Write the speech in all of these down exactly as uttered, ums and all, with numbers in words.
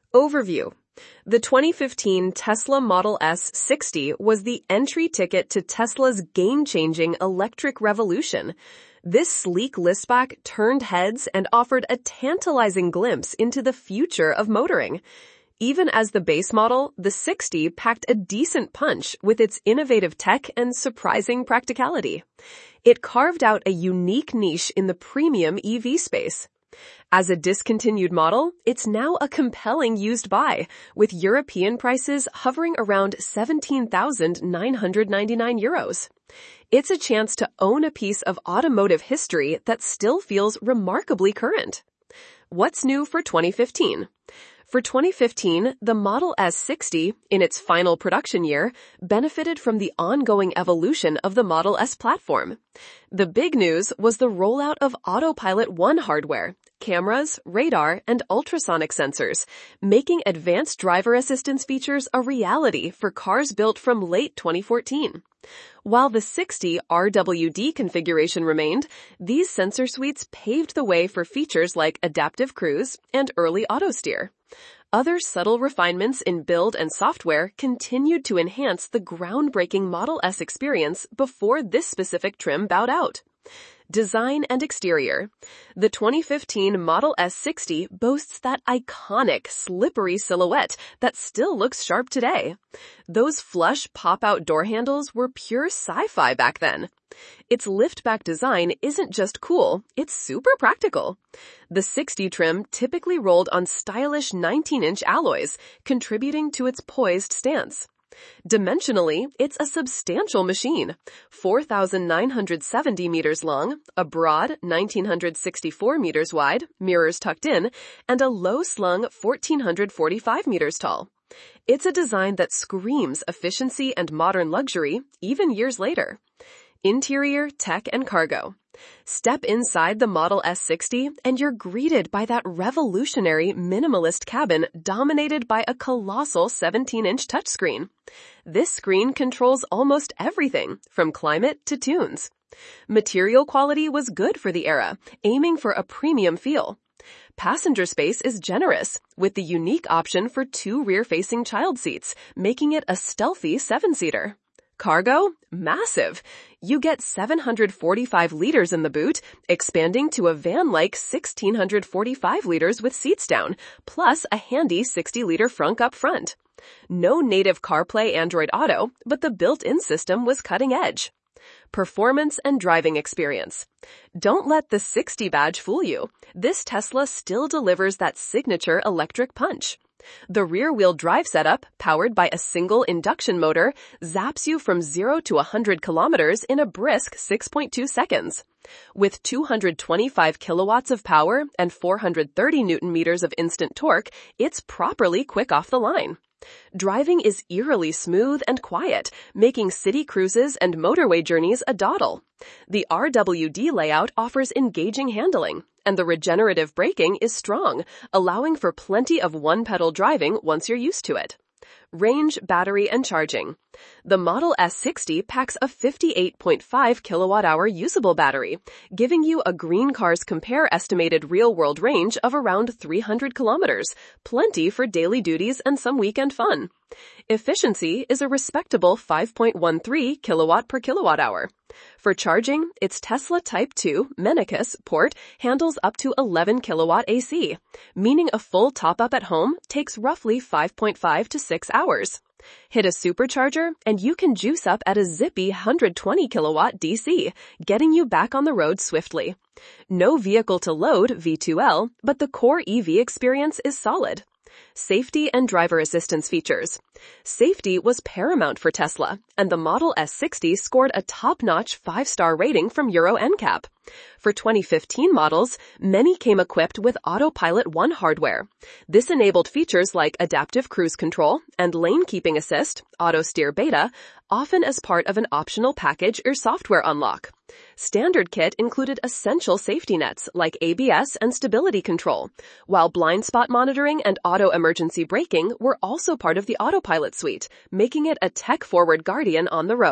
Overview. The twenty fifteen Tesla Model S sixty was the entry ticket to Tesla's game-changing electric revolution. This sleek liftback turned heads and offered a tantalizing glimpse into the future of motoring. Even as the base model, the sixty packed a decent punch with its innovative tech and surprising practicality. It carved out a unique niche in the premium E V space. As a discontinued model, it's now a compelling used buy, with European prices hovering around seventeen thousand nine hundred ninety-nine euros. It's a chance to own a piece of automotive history that still feels remarkably current. What's new for twenty fifteen? For twenty fifteen, the Model S sixty, in its final production year, benefited from the ongoing evolution of the Model S platform. The big news was the rollout of Autopilot One hardware, cameras, radar, and ultrasonic sensors, making advanced driver assistance features a reality for cars built from late twenty fourteen. While the sixty R W D configuration remained, these sensor suites paved the way for features like adaptive cruise and early auto steer. Other subtle refinements in build and software continued to enhance the groundbreaking Model S experience before this specific trim bowed out. Design and exterior. The twenty fifteen Model S sixty boasts that iconic, slippery silhouette that still looks sharp today. Those flush pop-out door handles were pure sci-fi back then. Its liftback design isn't just cool, it's super practical. The sixty trim typically rolled on stylish nineteen inch alloys, contributing to its poised stance. Dimensionally, it's a substantial machine, four thousand nine hundred seventy meters long, a broad one thousand nine hundred sixty-four meters wide, mirrors tucked in, and a low-slung one thousand four hundred forty-five meters tall. It's a design that screams efficiency and modern luxury, even years later. Interior, tech, and cargo. Step inside the Model S sixty and you're greeted by that revolutionary minimalist cabin dominated by a colossal seventeen inch touchscreen. This screen controls almost everything, from climate to tunes. Material quality was good for the era, aiming for a premium feel. Passenger space is generous, with the unique option for two rear-facing child seats, making it a stealthy seven-seater. Cargo? Massive. You get seven hundred forty-five liters in the boot, expanding to a van-like one thousand six hundred forty-five liters with seats down, plus a handy sixty liter frunk up front. No native CarPlay Android Auto, but the built-in system was cutting edge. Performance and driving experience. Don't let the sixty badge fool you. This Tesla still delivers that signature electric punch. The rear-wheel drive setup, powered by a single induction motor, zaps you from zero to one hundred kilometers in a brisk six point two seconds. With two hundred twenty-five kilowatts of power and four hundred thirty newton meters of instant torque, it's properly quick off the line. Driving is eerily smooth and quiet, making city cruises and motorway journeys a dawdle. The R W D layout offers engaging handling, and the regenerative braking is strong, allowing for plenty of one-pedal driving once you're used to it. Range, battery, and charging. The Model S sixty packs a fifty-eight point five kilowatt hour usable battery, giving you a Green Cars Compare estimated real-world range of around three hundred kilometers, plenty for daily duties and some weekend fun. Efficiency is a respectable five point one three kilowatt per kilowatt hour. For charging, its Tesla Type two Menicus port handles up to eleven kilowatt A C, meaning a full top-up at home takes roughly five point five to six hours. Hit a supercharger and you can juice up at a zippy one hundred twenty kilowatt D C, getting you back on the road swiftly. No vehicle to load V two L, but the core E V experience is solid. Safety and driver assistance features. Safety was paramount for Tesla, and the Model S sixty scored a top-notch five-star rating from Euro N C A P. For twenty fifteen models, many came equipped with Autopilot One hardware. This enabled features like adaptive cruise control and lane keeping assist, auto steer beta, often as part of an optional package or software unlock. Standard kit included essential safety nets like A B S and stability control, while blind spot monitoring and auto emergency braking were also part of the Autopilot suite, making it a tech-forward guardian on the road.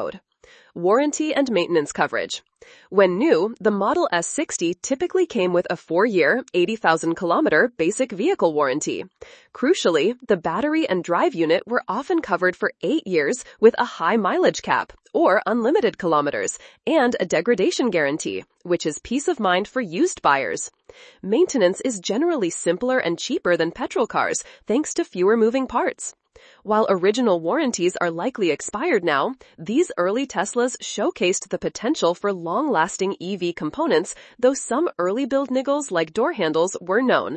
Warranty and maintenance coverage. When new, the Model S sixty typically came with a four-year, eighty thousand kilometer basic vehicle warranty. Crucially, the battery and drive unit were often covered for eight years with a high mileage cap, or unlimited kilometers, and a degradation guarantee, which is peace of mind for used buyers. Maintenance is generally simpler and cheaper than petrol cars, thanks to fewer moving parts. While original warranties are likely expired now, these early Teslas showcased the potential for long-lasting E V components, though some early build niggles like door handles were known.